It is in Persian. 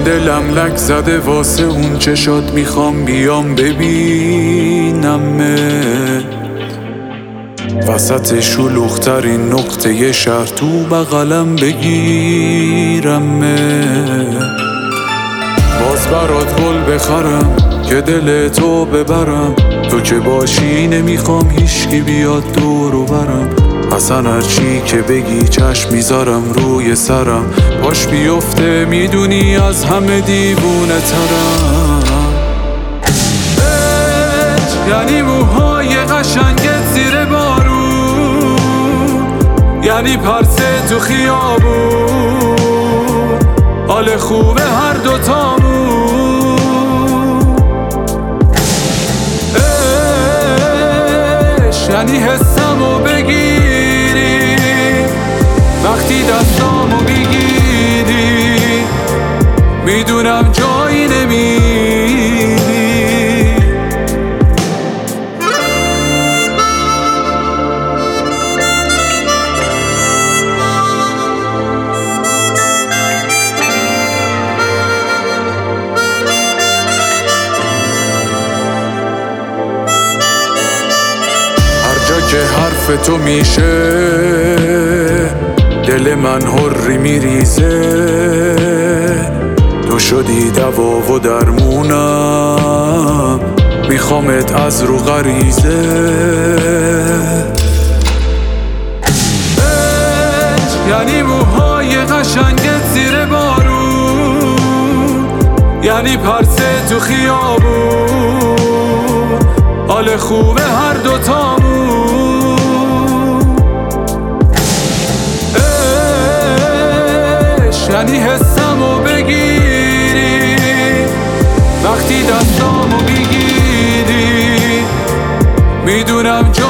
دلم لک زده واسه اون چشات، میخوام بیام ببینمه وسط شلوغ‌ترین نقطه شهر، تو بغلم بگیرمه. باز برات گل بخرم که دل تو ببرم، تو که باشی نمیخوام هیچکی بیاد دورو برم. اصلا هرچی که بگی چشم میذارم روی سرم، باش بیفته میدونی از همه دیوونه ترم. یعنی موهای قشنگت زیر بارون، یعنی پرسه تو خیابون، حال خوبه هر دوتامون. یعنی حسمو بگیری وقتی دستامو بگیری، میدونم جایی نمیری. که حرف تو میشه دل من حری میریزه، تو شدی دوا و درمونم، میخوامت از رو غریزه. یعنی موهای قشنگت زیر بارون، یعنی پرسه تو خیابون، حال خوبه هر دوتامون. یعنی حسمو بگیری وقتی دستامو بگیری، میدونم